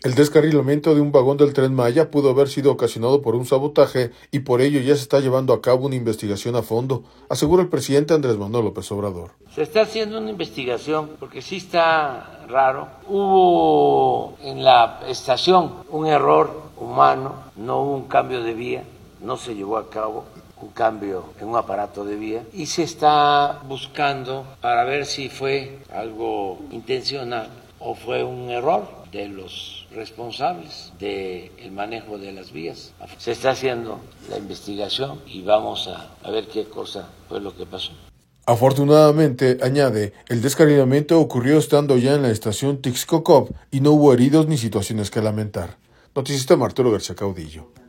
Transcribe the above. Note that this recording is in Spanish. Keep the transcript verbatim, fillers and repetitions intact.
El descarrilamiento de un vagón del Tren Maya pudo haber sido ocasionado por un sabotaje y por ello ya se está llevando a cabo una investigación a fondo, asegura el presidente Andrés Manuel López Obrador. Se está haciendo una investigación porque sí está raro. Hubo en la estación un error humano, no hubo un cambio de vía, no se llevó a cabo un cambio en un aparato de vía y se está buscando para ver si fue algo intencional o fue un error de los responsables del manejo de las vías. Se está haciendo la investigación y vamos a, a ver qué cosa fue lo que pasó. Afortunadamente, añade, el descarrilamiento ocurrió estando ya en la estación Tixcocop y no hubo heridos ni situaciones que lamentar. Noticias de Arturo García Caudillo.